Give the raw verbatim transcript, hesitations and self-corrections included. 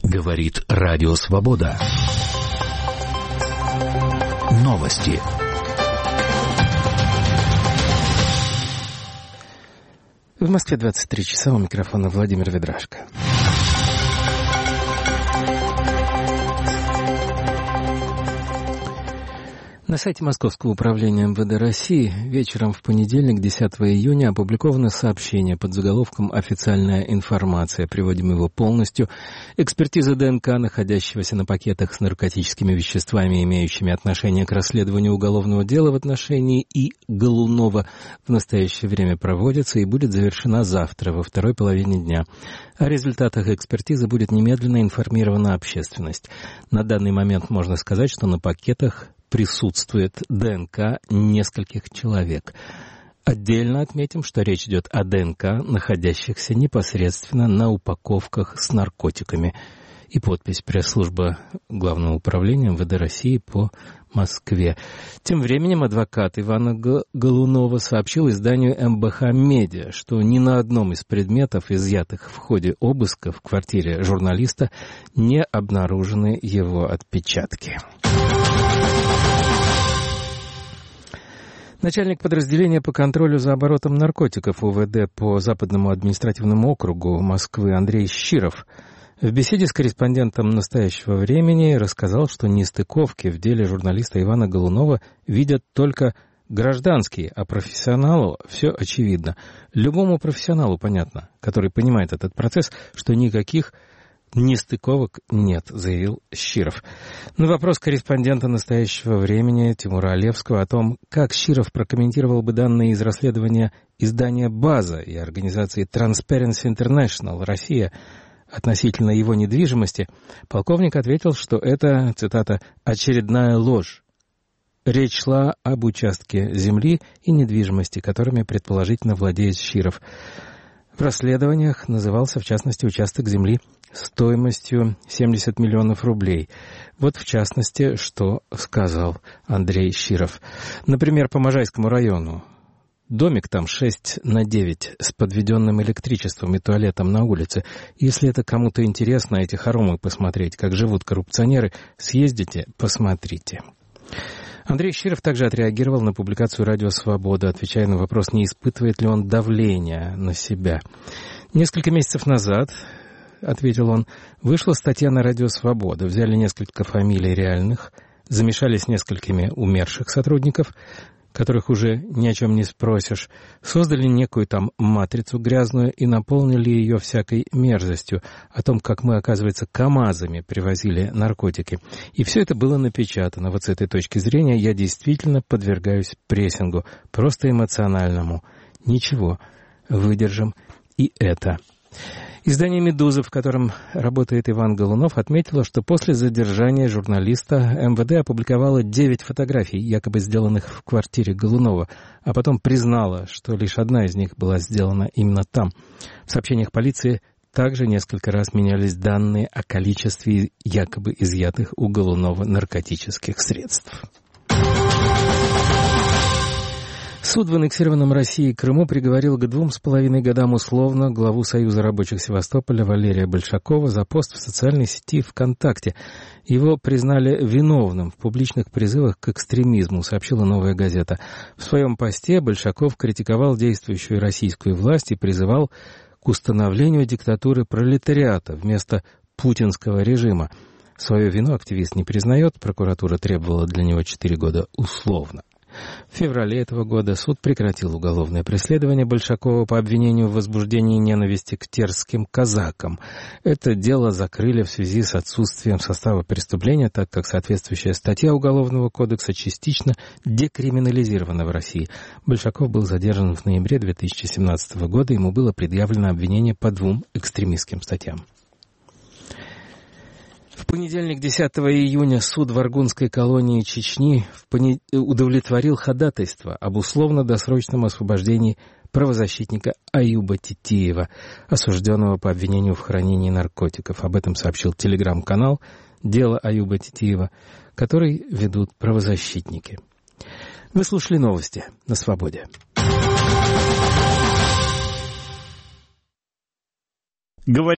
Говорит Радио Свобода. Новости. В Москве двадцать три часа, у микрофона Владимир Ведрашко. На сайте Московского управления эм вэ дэ России вечером в понедельник, десятого июня, опубликовано сообщение под заголовком «Официальная информация». Приводим его полностью. Экспертиза ДНК, находящегося на пакетах с наркотическими веществами, имеющими отношение к расследованию уголовного дела в отношении И. Голунова, в настоящее время проводится и будет завершена завтра, во второй половине дня. О результатах экспертизы будет немедленно информирована общественность. На данный момент можно сказать, что на пакетах присутствует ДНК нескольких человек. Отдельно отметим, что речь идет о ДНК, находящихся непосредственно на упаковках с наркотиками. И подпись пресс-служба Главного управления эм вэ дэ России по Москве. Тем временем адвокат Ивана Голунова сообщил изданию эм бэ ха Медиа, что ни на одном из предметов, изъятых в ходе обыска в квартире журналиста, не обнаружены его отпечатки. Начальник подразделения по контролю за оборотом наркотиков УВД по Западному административному округу Москвы Андрей Щиров в беседе с корреспондентом «Настоящего времени» рассказал, что нестыковки в деле журналиста Ивана Голунова видят только гражданские, а профессионалу все очевидно. Любому профессионалу понятно, который понимает этот процесс, что никаких нестыковок нет, заявил Щиров. На вопрос корреспондента «Настоящего времени» Тимура Олевского о том, как Щиров прокомментировал бы данные из расследования издания «База» и организации Transparency International Россия относительно его недвижимости, полковник ответил, что это, цитата, «очередная ложь». Речь шла об участке земли и недвижимости, которыми предположительно владеет Щиров. В расследованиях назывался, в частности, участок земли стоимостью семьдесят миллионов рублей. Вот, в частности, что сказал Андрей Щиров. Например, по Можайскому району. Домик там шесть на девять с подведенным электричеством и туалетом на улице. Если это кому-то интересно, эти хоромы посмотреть, как живут коррупционеры, съездите, посмотрите. Андрей Щиров также отреагировал на публикацию «Радио Свобода», отвечая на вопрос, не испытывает ли он давления на себя. Несколько месяцев назад, ответил он, вышла статья на «Радио Свобода». Взяли несколько фамилий реальных, замешали с несколькими умерших сотрудников, которых уже ни о чем не спросишь, создали некую там матрицу грязную и наполнили ее всякой мерзостью о том, как мы, оказывается, КАМАЗами привозили наркотики. И все это было напечатано. Вот с этой точки зрения я действительно подвергаюсь прессингу, просто эмоциональному. Ничего, выдержим и это. Издание «Медуза», в котором работает Иван Голунов, отметило, что после задержания журналиста эм вэ дэ опубликовало девять фотографий, якобы сделанных в квартире Голунова, а потом признало, что лишь одна из них была сделана именно там. В сообщениях полиции также несколько раз менялись данные о количестве якобы изъятых у Голунова наркотических средств. Суд в аннексированном Россией Крыму приговорил к двум с половиной годам условно главу Союза рабочих Севастополя Валерия Большакова за пост в социальной сети ВКонтакте. Его признали виновным в публичных призывах к экстремизму, сообщила «Новая газета». В своем посте Большаков критиковал действующую российскую власть и призывал к установлению диктатуры пролетариата вместо путинского режима. Свою вину активист не признает, прокуратура требовала для него четыре года условно. В феврале этого года суд прекратил уголовное преследование Большакова по обвинению в возбуждении ненависти к терским казакам. Это дело закрыли в связи с отсутствием состава преступления, так как соответствующая статья Уголовного кодекса частично декриминализирована в России. Большаков был задержан в ноябре две тысячи семнадцатого года, ему было предъявлено обвинение по двум экстремистским статьям. В понедельник, десятого июня, суд в Аргунской колонии Чечни удовлетворил ходатайство об условно-досрочном освобождении правозащитника Аюба Титиева, осужденного по обвинению в хранении наркотиков. Об этом сообщил телеграм-канал «Дело Аюба Титиева», который ведут правозащитники. Вы слушали новости на Свободе.